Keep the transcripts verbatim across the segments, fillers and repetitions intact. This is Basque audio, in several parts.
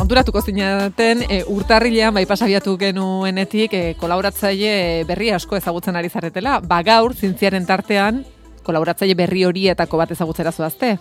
konturatuko zinaten, e, urtarrilean, bai pasabiatu genuenetik, e, kolaboratzaile berri asko ezagutzen ari zaretela. Ba gaur, zientziaren tartean, kolaboratzaile berri horietako bat ezagutzera zoazte.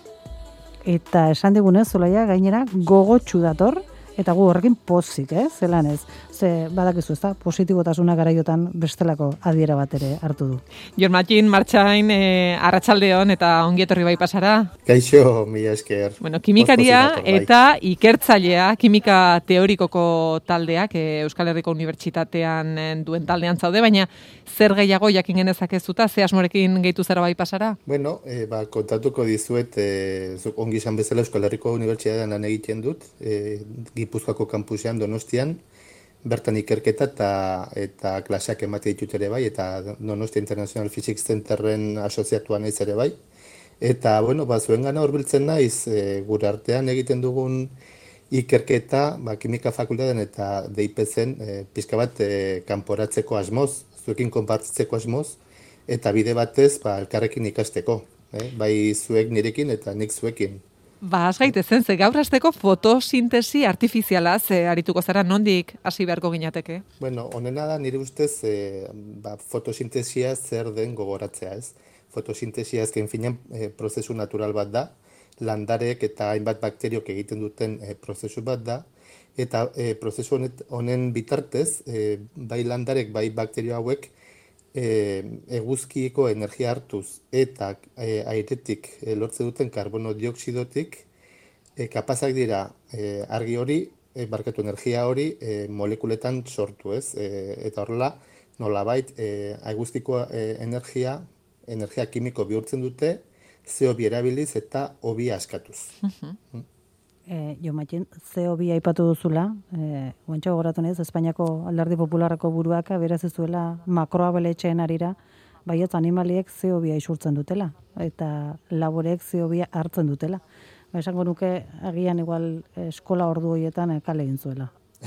Eta esan digunez, Zulaia, gainera, gogotsu dator, eta gu horrekin pozik, eh? Zelan ez. Ze, badakizu ez da, positibotasuna garaiotan bestelako adiera bat ere hartu du. Jon Mattin, Martxain, e, arratsaldeon eta ongi etorri bai pasara. Kaixo, mila esker. Bueno, kimikaria eta ikertzailea, kimika teorikoko taldeak, e, Euskal Herriko Unibertsitatean duen taldean zaude, baina zer gehiago jakin genezakezuta, ze asmorekin gehitu zara bai pasara? Bueno, e, ba, kontatuko dizuet, e, ongi izan bezala Euskal Herriko Unibertsitatean lan egiten dut, e, Gipuzkoako kampusean Donostian, bertan ikerketa eta, eta klaseak emate ditut ere bai, eta Donostia International Physics Centerren asoziatuan naiz ere bai. Eta, bueno, ba, zuen gana horbiltzen naiz, e, gure artean egiten dugun ikerketa, ba, kimika fakultatean eta D I P zen, e, pizka bat e, kanporatzeko asmoz, zuekin konpartitzeko asmoz, eta bide batez, ba, elkarrekin ikasteko, eh? Bai zuek nirekin eta nik zuekin. Ba, has gaitezen, ze gaur hasteko fotosintesi artifizialaz e, arituko zara, nondik hasi beharko ginateke? Bueno, honena da nire ustez e, ba, fotosintesia zer den gogoratzea, ez? Fotosintesia azken finean e, prozesu natural bat da, landarek eta hainbat bakteriok egiten duten e, prozesu bat da, eta e, prozesu honet, honen bitartez, e, bai landarek, bai bakterio hauek, e, eguzkiko energia hartuz eta e, airetik e, lortze duten karbono dioksidotik e, kapazak dira e, argi hori, e, barkatu energia hori e, molekuletan sortu, ez? E, eta horrela, nolabait, e, eguzkiko e, energia, energia kimiko bihurtzen dute, C O bi erabiliz eta hobi askatuz. Uh-huh. E, jo, Mattin, C O bi aipatu duzula, e, guantxo gogoratu nez, Espainiako Alderdi Popularreko buruak beraz ez duela makroabeletxeen arira, baiotz animaliek C O bi isurtzen dutela, eta laborek C O bi hartzen dutela. Ba, esango nuke, agian igual eskola ordu horietan kale egin zuela.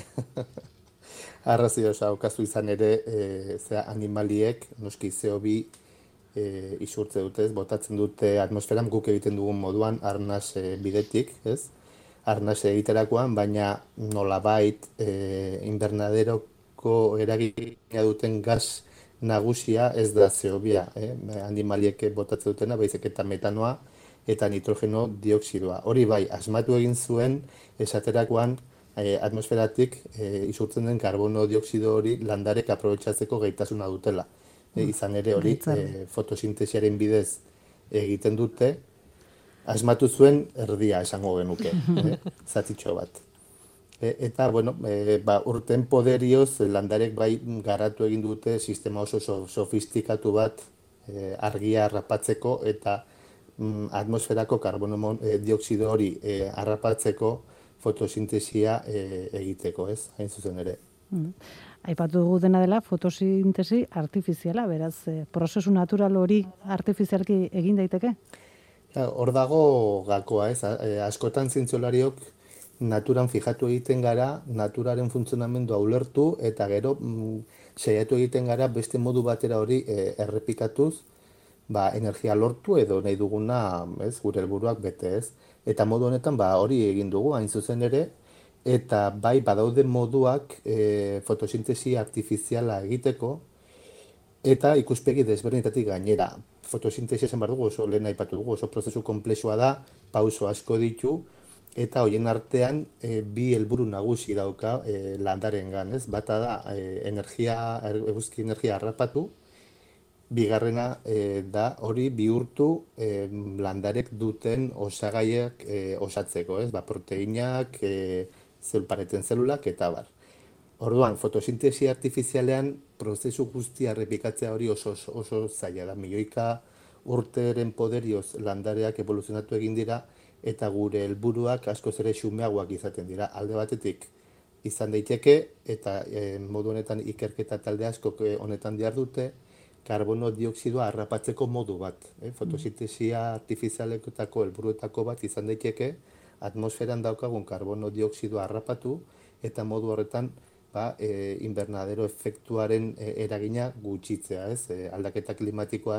Arrazio osa, okazu izan ere, e, zera animaliek, noski C O bi e, isurtze dute, botatzen dute atmosferan guk egiten dugun moduan arnaz e, bidetik, ez? Arnaz egiterakoan, baina nolabait e, invernaderoko eragina duten gas nagusia ez da C O bi, eh? Animaliek botatzen dutena, baizik eta metanoa eta nitrogeno dioksidoa. Hori bai, asmatu egin zuen esaterakoan e, atmosferatik e, isurtzen den karbono dioksido hori landarek aprobetxatzeko gaitasuna dutela. E, izan ere hori e, fotosintesiaren bidez egiten dute, asmatu zuen erdia esango genuke, eh? Zatitxo bat. E, eta, bueno, e, ba, urten poderioz landarek bai garatu egin dute sistema oso sofistikatu bat e, argia harrapatzeko eta mm, atmosferako karbono e, dioksido hori e, harrapatzeko fotosintesia e, egiteko, ez? Hain zuzen ere. Mm. Aipatu dugu dena dela fotosintesi artifiziala, beraz, e, prozesu natural hori artifizialki egin daiteke? Hor dago gakoa, ez? Askotan zientzialariok naturan fijatu egiten gara, naturaren funtzionamendua ulertu, eta gero mm, saiatu egiten gara beste modu batera hori e, errepikatuz, ba, energia lortu edo nahi duguna, ez, gure helburuak bete, ez? Eta modu honetan ba, hori egin dugu, hain zuzen ere, eta bai badaude moduak e, fotosintesi artifiziala egiteko, eta ikuspegi desberdinetatik gainera. Fotosintesia esan behar dugu, oso lehen aipatu dugu, oso prozesu konplexua da, pauso asko ditu, eta horien artean e, bi helburu nagusi dauka e, landarengan, ez? Bata da e, energia, eguzki energia harrapatu, bigarrena e, da hori bihurtu e, landarek duten osagaiak e, osatzeko, ez? Ba, proteinak, e, zelpareten zelulak eta bar. Orduan, fotosintesi artifizialean prozesu guztia errepikatzea hori oso, oso, oso zaila da. Milioika urteren poderioz landareak evoluzionatu egin dira eta gure helburuak askoz ere xumeagoak izaten dira. Alde batetik izan daiteke eta e, modu honetan ikerketa talde askok honetan dihardute, karbono dioksidoa harrapatzeko modu bat. Eh? Fotosintesia artifizialetako helburuetako bat izan daiteke, atmosferan daukagun karbono dioksidoa harrapatu eta modu horretan ba, e, invernadero efektuaren e, eragina gutxitzea, ez? E, aldaketa klimatikoan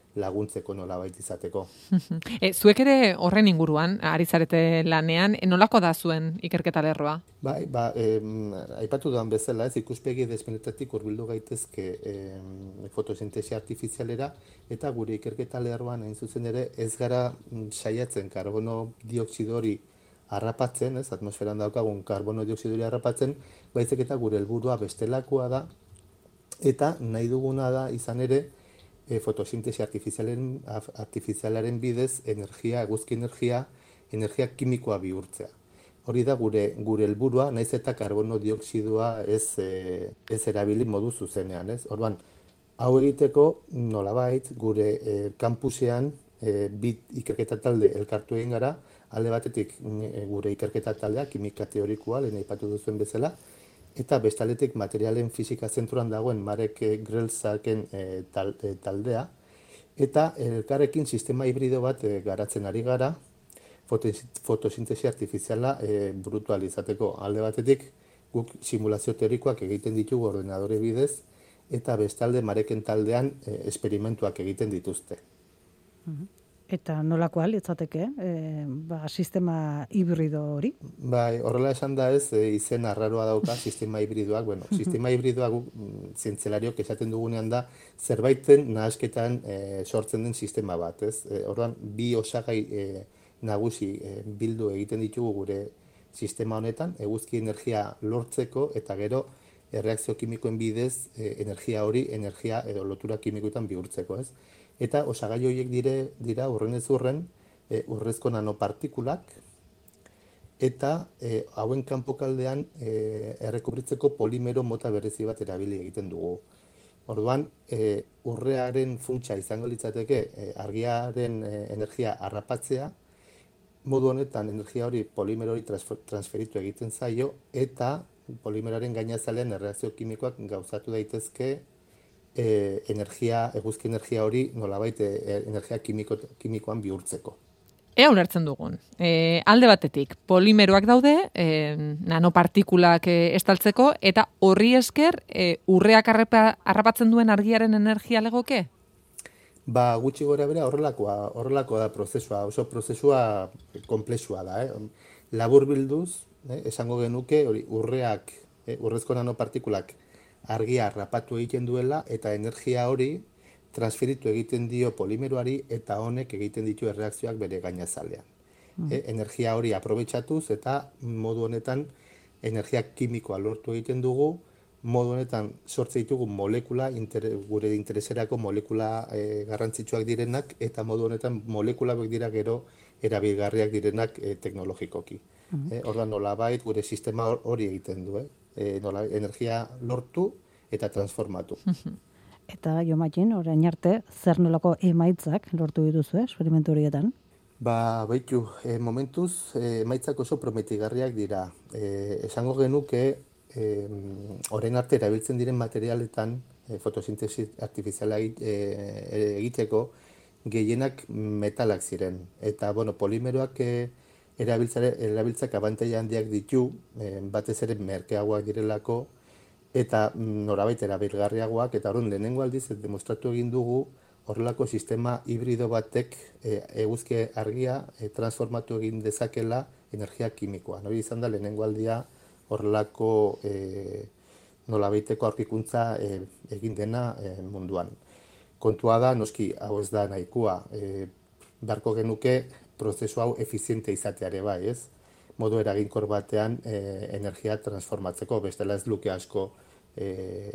laguntzeko nolabait izateko. E, zuek ere horren inguruan, ari zarete lanean, e, nolako da zuen ikerketa lerroa? Bai, ba, em, aipatu duan bezala, ez ikuspegi despenetatik hurbildu gaitezke em, fotosintesia artifizialera, eta gure ikerketa lerroan hain zuzen ere ez gara mm, saiatzen karbono dioxido hori harrapatzen, ez, atmosferan daukagun karbono dioxido hori harrapatzen, baizik eta gure helburua bestelakoa da, eta nahi duguna da izan ere e, fotosintesi artifizialen, artifizialaren bidez energia, eguzki energia, energia kimikoa bihurtzea. Hori da gure gure helburua, naiz eta karbono dioxidoa ez e, ez erabili modu zuzenean, ez? Orduan, hau egiteko nolabait gure e, kampusean e, bit ikerketa talde elkartu egin gara, alde batetik e, gure ikerketa taldea, kimika teorikoa, lehen aipatu duzuen bezala, eta bestaletik materialen fisika zentroan dagoen Marek Grelzaken e, tal, e, taldea, eta elkarrekin sistema hibrido bat e, garatzen ari gara, fotosintesi artifiziala e, brutualizateko. Alde batetik, guk simulazio teorikoak egiten ditugu ordenadore bidez, eta bestalde Mareken taldean e, esperimentuak egiten dituzte. Eta nolako litzateke, e, ba, sistema hibrido hori? Bai, horrela esan da ez, e, izen arraroa dauka sistema hibridoak. Bueno, sistema hibridoak mm, zientzialariok esaten dugunean da, zerbaiten nahasketan e, sortzen den sistema bat, ez? E, orduan, bi osagai e, nagusi e, bildu egiten ditugu gure sistema honetan, eguzki energia lortzeko, eta gero erreakzio kimikoen bidez e, energia hori, energia edo lotura kimikoetan bihurtzeko, ez? Eta osagai horiek dire, dira urrenez urren e, urrezko nanopartikulak, eta e, hauen kanpokaldean e, errekubritzeko polimero mota berezi bat erabili egiten dugu. Orduan, e, urrearen funtsa izango litzateke e, argiaren e, energia harrapatzea, modu honetan energia hori polimero hori transferitu egiten zaio, eta polimeroaren gainazalean erreakzio kimikoak gauzatu daitezke e, energia, eguzki energia hori nolabait e, energia kimiko, kimikoan bihurtzeko. Ea ulertzen dugun. E, alde batetik, polimeroak daude, e, nanopartikulak e, estaltzeko, eta horri esker e, urreak harrapatzen duen argiaren energia legoke? Ba, gutxi gora bera horrelakoa, horrelakoa da prozesua, oso prozesua konplexua da. Eh? Labur bilduz, eh, esango genuke, hori urreak, eh, urrezko nanopartikulak argia harrapatu egiten duela, eta energia hori transferitu egiten dio polimeroari, eta honek egiten ditu erreakzioak bere gainazalean. Mm. Eh, energia hori aprobetxatuz, eta modu honetan energia kimikoa lortu egiten dugu, modu honetan sortze ditugu molekula, inter, gure intereserako molekula e, garrantzitsuak direnak, eta modu honetan molekulak dira gero erabilgarriak direnak e, teknologikoki. Mm-hmm. E, Orduan nolabait gure sistema hori egiten du, eh? E, nola, energia lortu eta transformatu. Mm-hmm. Eta jo matin, orain arte, zer nolako emaitzak lortu dituzu, eh, esperimentu horietan? Ba, baitu, e, momentuz e, emaitzak oso prometigarriak dira. E, esango genuke, E, orain arte erabiltzen diren materialetan e, fotosintesi artifiziala e, egiteko gehienak metalak ziren. Eta, bueno, polimeroak e, erabiltzak abantaila handiak ditu, e, batez ere merkeagoak direlako, eta norabait erabilgarriagoak, eta horren lehenengo aldiz demostratu egin dugu horrelako sistema hibrido batek e, eguzki argia e, transformatu egin dezakela energia kimikoa. Hori izan da lehenengo aldia horrelako e, nolabaiteko aurkikuntza e, egin dena e, munduan. Kontua da, noski, hau ez da nahikoa, e, beharko genuke prozesu hau efiziente izateare bai, ez? Modu eraginkor batean e, energia transformatzeko, bestela ez luke asko, e,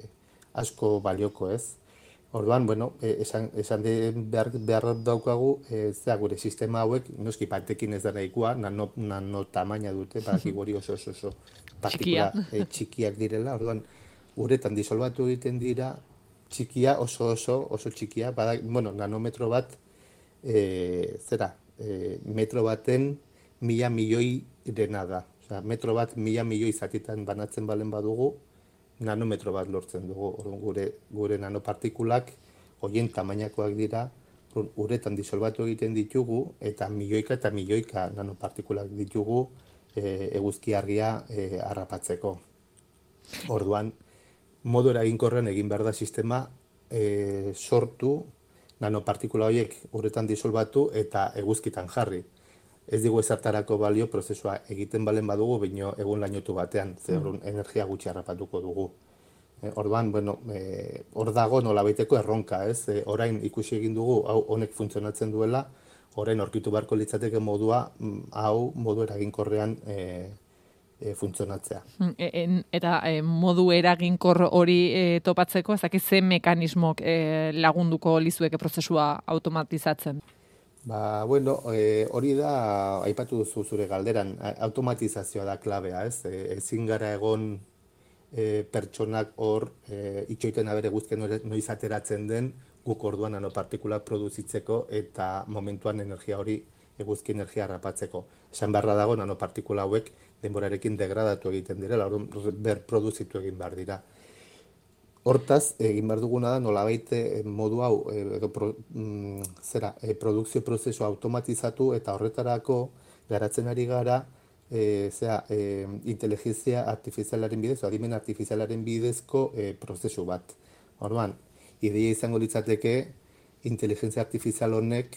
asko balioko, ez? Orduan, bueno, e, esan, esan de behar, behar daukagu, e, zera gure sistema hauek, noski batekin ez da nahikoa, nano, nano tamaina dute, baki gori oso oso oso partikula e, txikiak direla, orduan, uretan disolbatu egiten dira, txikia oso oso, oso txikia, bada, bueno, nanometro bat, e, zera, e, metro baten mila milioi dena da. Osea, metro bat mila milioi zatitan banatzen balen badugu, nanometro bat lortzen dugu. Orduan, gure, gure nanopartikulak horien tamainakoak dira, uretan disolbatu egiten ditugu, eta milioika eta milioika nanopartikulak ditugu e, eguzki argia e, harrapatzeko. Orduan, modu eraginkorren egin behar da sistema e, sortu, nanopartikula horiek uretan disolbatu eta eguzkitan jarri. Ez digu ezartarako balio prozesua egiten balen badugu, baino egun lainotu batean, ze orduan energia gutxi harrapatuko dugu. E, orduan, bueno, e, hor dago nolabaiteko erronka, ez? E, orain ikusi egin dugu, hau honek funtzionatzen duela, orain aurkitu beharko litzateke modua, hau modu eraginkorrean e, e, funtzionatzea. E, en, eta e, modu eraginkor hori e, topatzeko, ez dakit ze mekanismok e, lagunduko lizueke prozesua automatizatzen? Ba, bueno, e, hori da, aipatu duzu zure galderan, automatizazioa da klabea, ez? E, ezin gara egon e, pertsonak hor e, itxoiten abere guztien noiz ateratzen den, guk orduan nanopartikulak produzitzeko eta momentuan energia hori eguzki energia harrapatzeko. Esan beharra dago nanopartikula hauek denborarekin degradatu egiten direla, orduan berproduzitu egin behar dira. Hortaz, egin behar duguna da nolabait modu hau, edo pro, mm, zera, e, produkzio prozesu automatizatu eta horretarako garatzen ari gara e, zera, e, inteligentzia artifizialaren bidez, o adimen artifizialaren bidezko e, prozesu bat. Orduan, ideia izango litzateke inteligentzia artifizial honek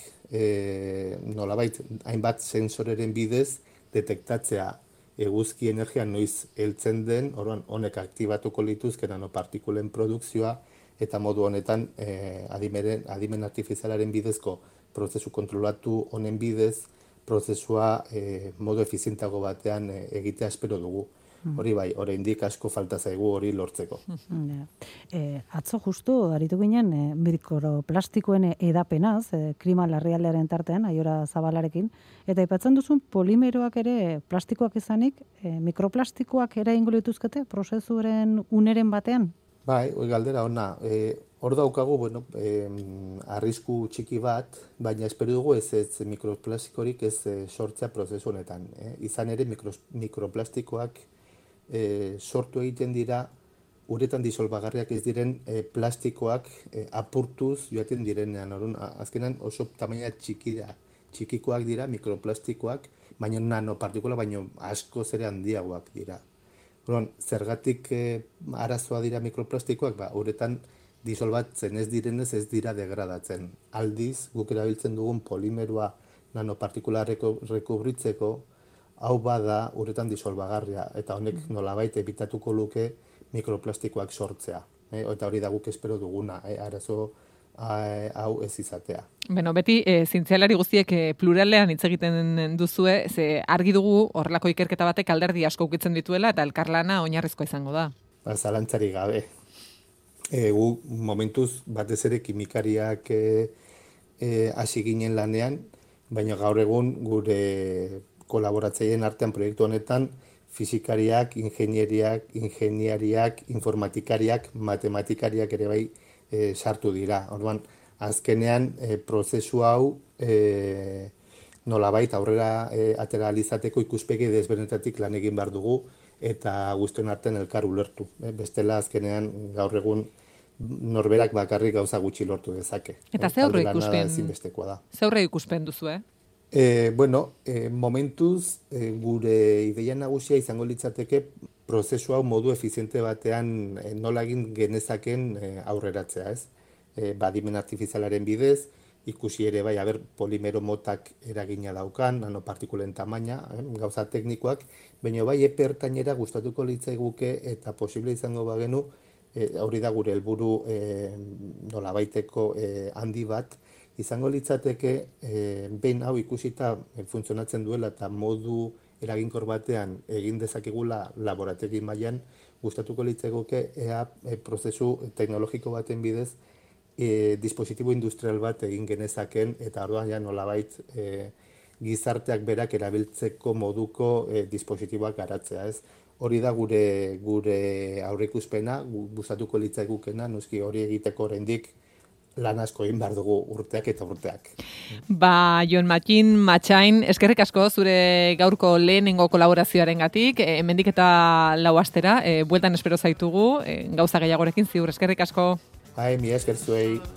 e, nolabait hainbat sensoreren bidez detektatzea eguzki energia noiz heltzen den, orduan honek aktibatuko lituzke nanopartikulen produkzioa eta modu honetan eh, adimen, adimen artifizialaren bidezko prozesu kontrolatu honen bidez prozesua eh, modu efizientago batean eh, egitea espero dugu. Hori bai, oraindik asko falta zaigu hori lortzeko. Ja. E, atzo justu, aritu ginen, e, mikroplastikoen edapenaz, e, klima larrialdearen tartean, aiora zabalarekin, eta aipatzen duzun polimeroak ere plastikoak izanik, e, mikroplastikoak ere ingo lituzkete, prozesuren uneren batean? Bai, hori galdera ona. E, hor daukagu, bueno, e, arrisku txiki bat, baina espero dugu ez ez mikroplastikorik ez e, sortzea prozesu honetan. E, izan ere mikro, mikroplastikoak E, sortu egiten dira uretan disolbagarriak ez diren e, plastikoak e, apurtuz joaten direnean. Orduan, azkenan oso tamaina txikira, txikikoak dira mikroplastikoak, baina nanopartikula baino asko ere handiagoak dira. Orduan, zergatik e, arazoa dira mikroplastikoak, ba, uretan disolbatzen ez direnez ez dira degradatzen. Aldiz, guk erabiltzen dugun polimeroa nanopartikula rekubritzeko, hau bada uretan disolbagarria, eta honek nolabait ebitatuko luke mikroplastikoak sortzea. E, eta hori da guk espero duguna, e, arazo a, hau ez izatea. Beno, beti e, zientzialari guztiek e, pluralean hitz egiten duzue, ze argi dugu horrelako ikerketa batek alderdi asko ukitzen dituela, eta elkarlana oinarrizkoa izango da. Ba, zalantzari gabe. E, gu momentuz batez ere kimikariak e, e, hasi ginen lanean, baina gaur egun gure kolaboratzaileen artean proiektu honetan fizikariak, ingenieriak, ingeniariak, informatikariak, matematikariak ere bai e, sartu dira. Orduan, azkenean e, prozesu hau e, nolabait aurrera e, atera alizateko ikuspegi desberdinetatik lan egin behar dugu eta guztien artean elkar ulertu. E, bestela azkenean gaur egun norberak bakarrik gauza gutxi lortu dezake. Eta ze aurre ikuspen, ze aurre ikuspen duzu, eh? E, bueno, e, momentuz e, gure ideia nagusia izango litzateke prozesu hau modu efiziente batean e, nola egin genezaken e, aurreratzea, ez? E, badimen artifizialaren bidez, ikusi ere bai, aber, polimero motak eragina daukan, nanopartikulen tamaina, eh, gauza teknikoak, baina bai epe ertainera gustatuko litzaiguke eta posible izango bagenu, e, hori da gure helburu e, nolabaiteko e, handi bat, izango litzateke, e, behin hau ikusita e, funtzionatzen duela eta modu eraginkor batean egin dezakegula laborategi mailan, gustatuko litzaiguke ea e, prozesu teknologiko baten bidez e, dispositibo industrial bat egin genezaken eta orduan ja nolabait e, gizarteak berak erabiltzeko moduko e, dispositiboak garatzea, ez? Hori da gure gure aurreikuspena, gustatuko litzaigukena, noski hori egiteko oraindik lan asko egin behar dugu urteak eta urteak. Ba, Jon Mattin Matxain, eskerrik asko zure gaurko lehenengo kolaborazioarengatik, e, hemendik eta lau astera, e, bueltan espero zaitugu, e, gauza gehiagorekin ziur, eskerrik asko. Bai, mi esker zuei.